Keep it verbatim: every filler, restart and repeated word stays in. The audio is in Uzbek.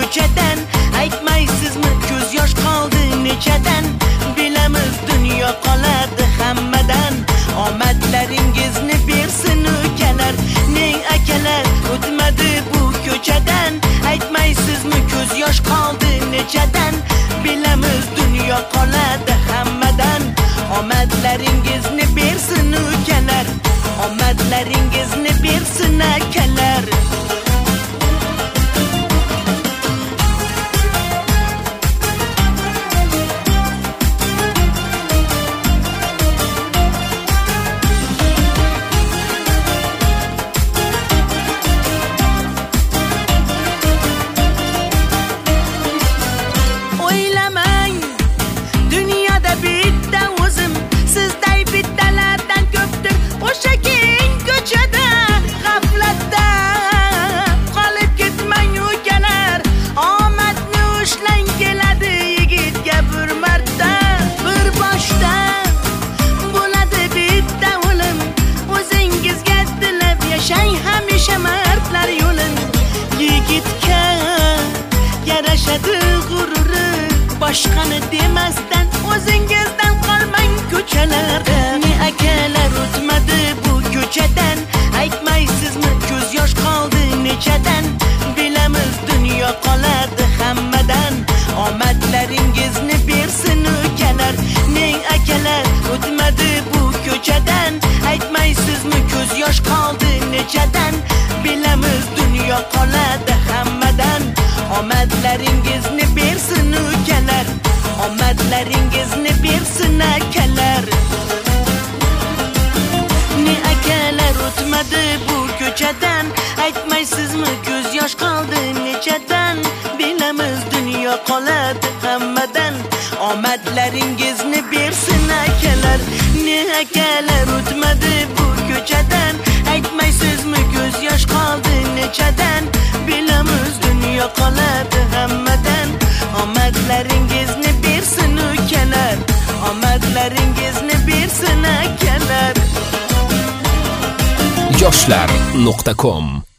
ko'chadan. Aytmaysizmi ko'z yosh qoldi nechadan. Bilamiz dunyo qoladi hammadan. Omadlaringizni bersin ukalar, ne akalar o'tmadi bu ko'chadan. Aytmaysizmi ko'z yosh qoldi nechadan. Bilamiz dunyo qoladi hammadan. Omadlaringizni bersin ukalar, omadlaringizni bersin akalar. Boshqani demasdan o'zingizdan qolmang ko'chalarda. Ne akalar o'tmadi bu ko'chadan. Aytmaysizmi ko'z yosh qoldi nechadan. Bilamiz dunyo qoladi hammadan. Omadlaringizni bersin ukalar, ne akalar o'tmadi bu ko'chadan. Aytmaysizmi ko'z yosh qoldi nechadan. Bilamiz dunyo qoladi hammadan. Omadlaringizni bersin ukalar, omadlaringizni bersin akalar. Ne akalar o'tmadi bu ko'chadan. Aytmaysizmi ko'z yosh qoldi nechadan. Bilamiz dunyo qoladi hammadan. Omadlaringizni bersin akalar. Ne akalar o'tmadi bu ko'chadan. Aytmaysizmi ko'z yosh qoldi nechadan. Bilamiz dunyo qoladi hammadan. Omadlaringizni bersin ukalar, omadlaringizni bersin akalar. yoshlar nuqta com